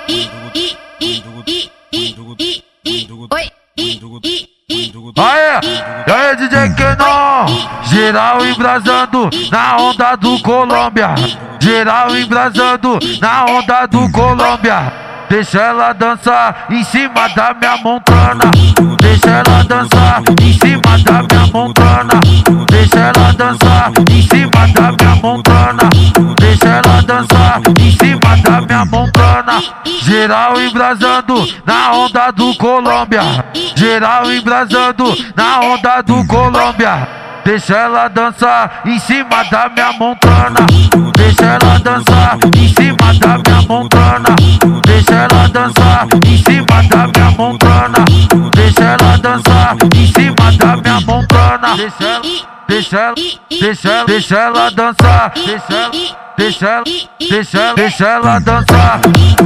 Aê, e aí DJ Kenon, geral embrasando na onda do Colômbia. Geral embrasando na onda do Colômbia. Deixa ela dançar em cima da minha montana. Deixa ela dançar em cima da minha montana. Deixa ela dançar em cima da minha montana. Deixa ela dançar em cima da minha montana. Geral embrasando na onda do Colômbia. Geral embrasando na onda do Colômbia. Deixa ela dançar em cima da minha montana. Deixa ela dançar em cima da minha montana. Deixa ela dançar em cima da minha montana. Deixa ela dançar em cima da minha montana. Deixa ela dançar. Deixa ela dançar.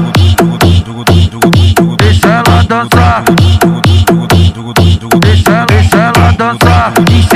Deixa ela dançar. Deixa ela dançar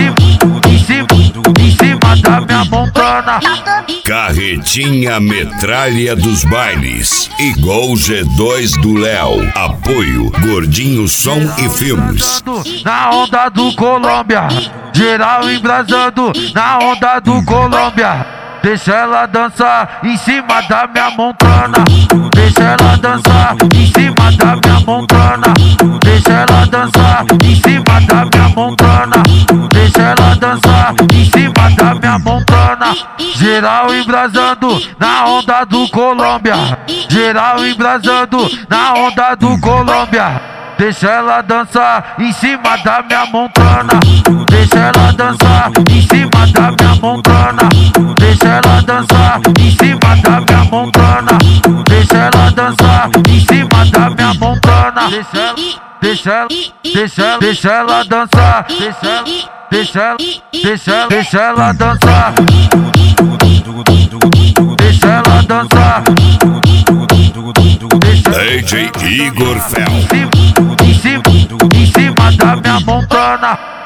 em cima da minha montana. Carretinha Metralha dos Bailes igual G2 do Léo. Apoio Gordinho Som e Filmes. Na onda do Colômbia. Geral embrasando na onda do Colômbia. Deixa ela dançar em cima da minha montana. Deixa ela dançar em cima da minha montana. Deixa ela dançar em cima da minha montana. Deixa ela dançar em cima da minha montana. Geral embrasando na onda do Colômbia. Geral embrasando na onda do Colômbia. Deixa ela dançar em cima da minha montana. Deixa ela dançar em cima da minha montana. Deixa ela dançar em cima da minha montana. Deixa ela dançar em cima da minha montana. Deixa ela dançar. Deixa ela dançar. Deixa ela dançar. DJ Igor Fel. Em cima da minha montana.